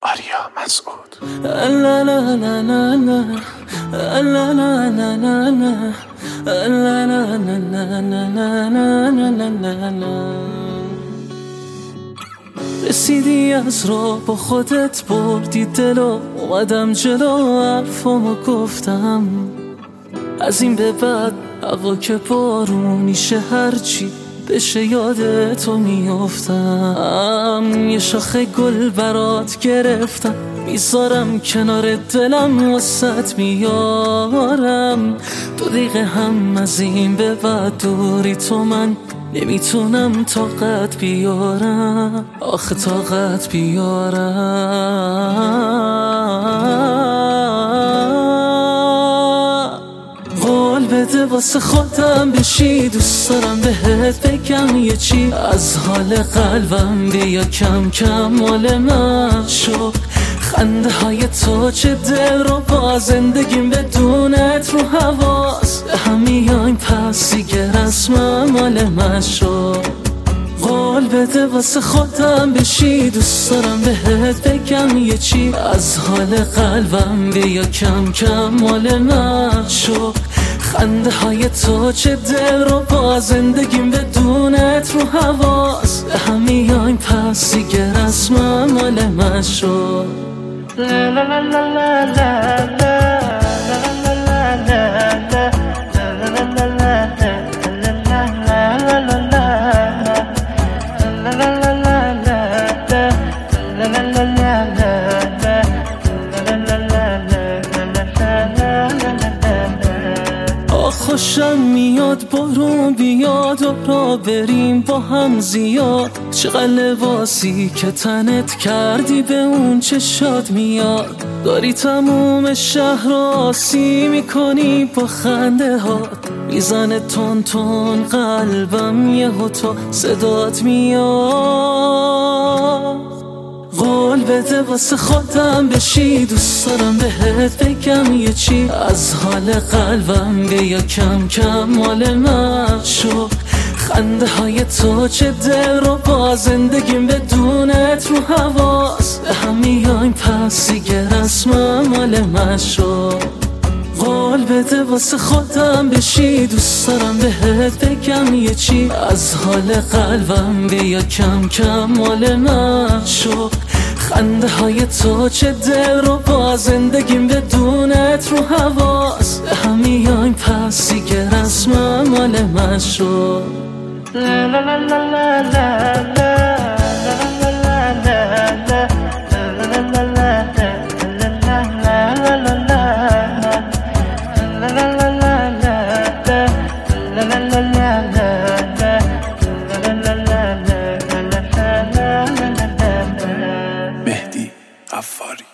آریا مسعود. رسیدی از راه با خودت بردی دلو، اومدم جلو حرفامو گفتم. از این به بعد هوا که بارونیشه هرچی بشه یاد تو میافتم. یه شاخه گل برات گرفتم میذارم کنار دلم واسط میارم. 2 دقیقه هم از این به بعد دوری تو من نمیتونم طاقت بیارم، آخه طاقت بیارم. قول بده واسه خودم بشی، دوست دارم بهت بگم یه چی از حال قلبم، بیا کم کم مال من شو. خنده های تو چه دل رو با زندگیم بدونت رو حواس به هم میایم، پس دیگه رسمم مال من شو. قول بده واسه خودم بشی، دوست دارم بهت بگم یه چی از حال قلبم، بیا کم کم مال من شو. خنده های تو چه دل رو با زندگیم بدونت رو حواس به هم میایم، پس دیگه رسمم مال من شو. La la la la la la la خوشم میاد بارون بیاد و را بریم با هم زیاد. چقدر لباسی که تنت کردی به اون چشات میاد، داری تموم شهر رو آسی میکنی با خنده هات. میزنه تون تون قلبم یهو تو صدات میاد. قول بده واسه خودم بشی، دوست دارم بهت بگم یه چی از حال قلبم، بیا کم کم مال من شو. خنده های تو چه دل رو با زندگیم بدونت رو حواس به هم میایم، پس دیگه رسمم مال من شو. قول بده واسه خودم بشی، دوست دارم بهت بگم یه چی از حال قلبم، بیا کم کم مال من شو. خنده های تو چه دل رو با زندگیم بدونت رو حواس به هم میایم، پس دیگه رسمم مال من شو. La la la la la la la مهدی غفاری.